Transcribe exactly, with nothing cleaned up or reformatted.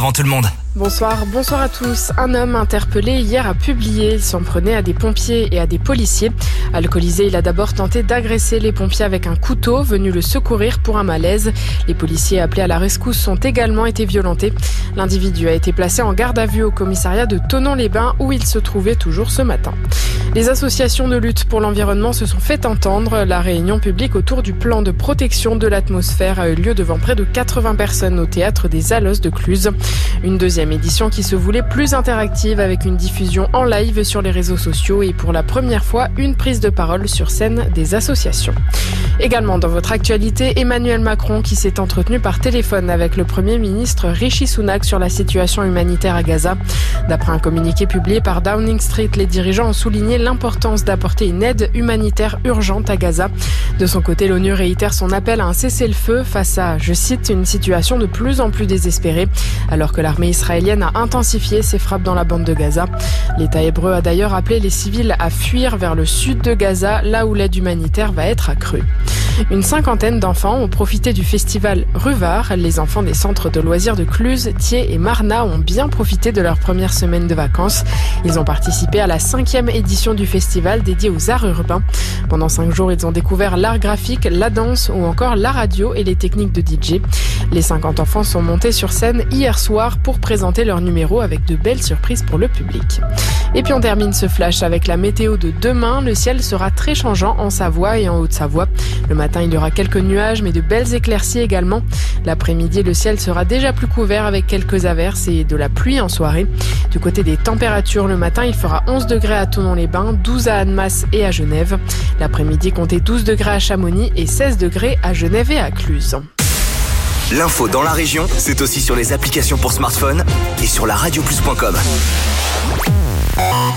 Avant tout le monde. Bonsoir, bonsoir à tous. Un homme interpellé hier a publié. Il s'en prenait à des pompiers et à des policiers. Alcoolisé, il a d'abord tenté d'agresser les pompiers avec un couteau, venu le secourir pour un malaise. Les policiers appelés à la rescousse ont également été violentés. L'individu a été placé en garde à vue au commissariat de Thonon-les-Bains où il se trouvait toujours ce matin. Les associations de lutte pour l'environnement se sont fait entendre. La réunion publique autour du plan de protection de l'atmosphère a eu lieu devant près de quatre-vingts personnes au théâtre des Allos de Cluse. Une deuxième édition qui se voulait plus interactive avec une diffusion en live sur les réseaux sociaux et pour la première fois une prise de parole sur scène des associations. Également dans votre actualité, Emmanuel Macron qui s'est entretenu par téléphone avec le Premier ministre Rishi Sunak sur la situation humanitaire à Gaza. D'après un communiqué publié par Downing Street, les dirigeants ont souligné l'importance d'apporter une aide humanitaire urgente à Gaza. De son côté, l'ONU réitère son appel à un cessez-le-feu face à, je cite, une situation de plus en plus désespérée, alors que l'armée israélienne a intensifié ses frappes dans la bande de Gaza. L'État hébreu a d'ailleurs appelé les civils à fuir vers le sud de Gaza, là où l'aide humanitaire va être accrue. Une cinquantaine d'enfants ont profité du festival Ruvard. Les enfants des centres de loisirs de Cluse, Thiers et Marnat ont bien profité de leur première semaine de vacances. Ils ont participé à la cinquième édition du festival dédié aux arts urbains. Pendant cinq jours, ils ont découvert l'art graphique, la danse ou encore la radio et les techniques de D J. Les cinquante enfants sont montés sur scène hier soir pour présenter leur numéro avec de belles surprises pour le public. Et puis on termine ce flash avec la météo de demain. Le ciel sera très changeant en Savoie et en Haute-Savoie. Le matin, il y aura quelques nuages, mais de belles éclaircies également. L'après-midi, le ciel sera déjà plus couvert avec quelques averses et de la pluie en soirée. Du côté des températures, le matin, il fera onze degrés à Thonon-les-Bains, douze à Annemasse et à Genève. L'après-midi, comptez douze degrés à Chamonix et seize degrés à Genève et à Cluse. L'info dans la région, c'est aussi sur les applications pour smartphone et sur la radio plus point com.